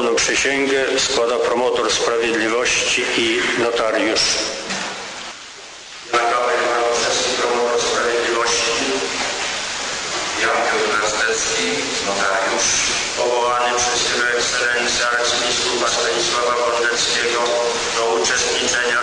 Pełną przysięgę składa promotor sprawiedliwości i notariusz. Ja, Kowal-Malczewski, promotor sprawiedliwości. Jan Piotr Gastecki, notariusz. Powołany przez Jego Ekscelencję arcybiskupa Stanisława Wądeckiego do uczestniczenia